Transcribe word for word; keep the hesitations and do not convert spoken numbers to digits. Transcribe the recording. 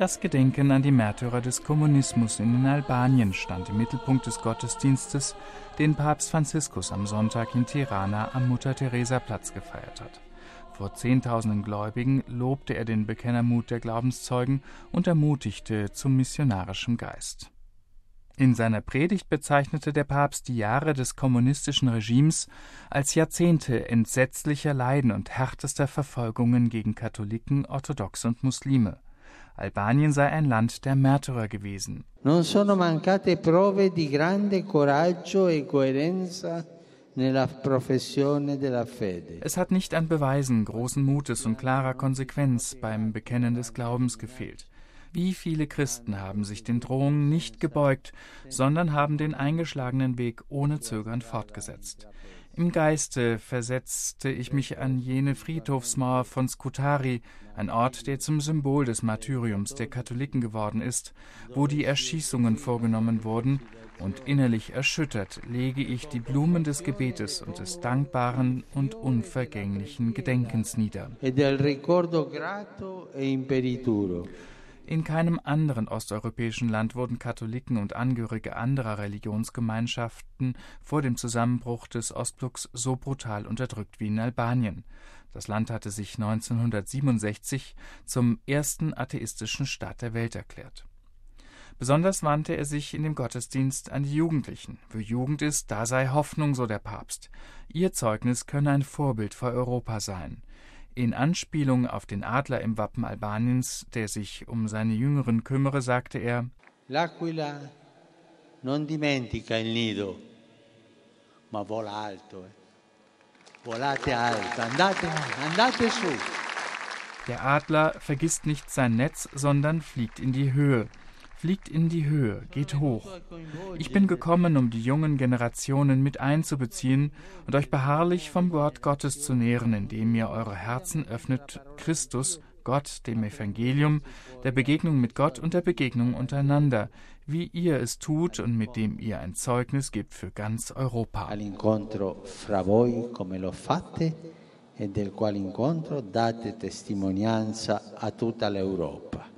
Das Gedenken an die Märtyrer des Kommunismus in Albanien stand im Mittelpunkt des Gottesdienstes, den Papst Franziskus am Sonntag in Tirana am Mutter-Teresa-Platz gefeiert hat. Vor Zehntausenden Gläubigen lobte er den Bekennermut der Glaubenszeugen und ermutigte zum missionarischen Geist. In seiner Predigt bezeichnete der Papst die Jahre des kommunistischen Regimes als Jahrzehnte entsetzlicher Leiden und härtester Verfolgungen gegen Katholiken, Orthodoxe und Muslime. Albanien sei ein Land der Märtyrer gewesen. Non sono mancate prove di grande coraggio e coerenza nella professione della fede. Es hat nicht an Beweisen großen Mutes und klarer Konsequenz beim Bekennen des Glaubens gefehlt. Wie viele Christen haben sich den Drohungen nicht gebeugt, sondern haben den eingeschlagenen Weg ohne Zögern fortgesetzt. Im Geiste versetzte ich mich an jene Friedhofsmauer von Skutari, ein Ort, der zum Symbol des Martyriums der Katholiken geworden ist, wo die Erschießungen vorgenommen wurden, und innerlich erschüttert lege ich die Blumen des Gebetes und des dankbaren und unvergänglichen Gedenkens nieder. In keinem anderen osteuropäischen Land wurden Katholiken und Angehörige anderer Religionsgemeinschaften vor dem Zusammenbruch des Ostblocks so brutal unterdrückt wie in Albanien. Das Land hatte sich neunzehnhundertsiebenundsechzig zum ersten atheistischen Staat der Welt erklärt. Besonders wandte er sich in dem Gottesdienst an die Jugendlichen. Wo Jugend ist, da sei Hoffnung, so der Papst. Ihr Zeugnis könne ein Vorbild für Europa sein. In Anspielung auf den Adler im Wappen Albaniens, der sich um seine Jüngeren kümmere, sagte er: L'aquila non dimentica il nido, ma vola alto. Volate alto, andate, andate su. Der Adler vergisst nicht sein Netz, sondern fliegt in die Höhe. Fliegt in die Höhe, geht hoch. Ich bin gekommen, um die jungen Generationen mit einzubeziehen und euch beharrlich vom Wort Gottes zu nähren, indem ihr eure Herzen öffnet Christus, Gott, dem Evangelium, der Begegnung mit Gott und der Begegnung untereinander, wie ihr es tut und mit dem ihr ein Zeugnis gebt für ganz Europa. All'incontro fra voi come lo fate e del quale incontro date testimonianza a tutta l'Europa.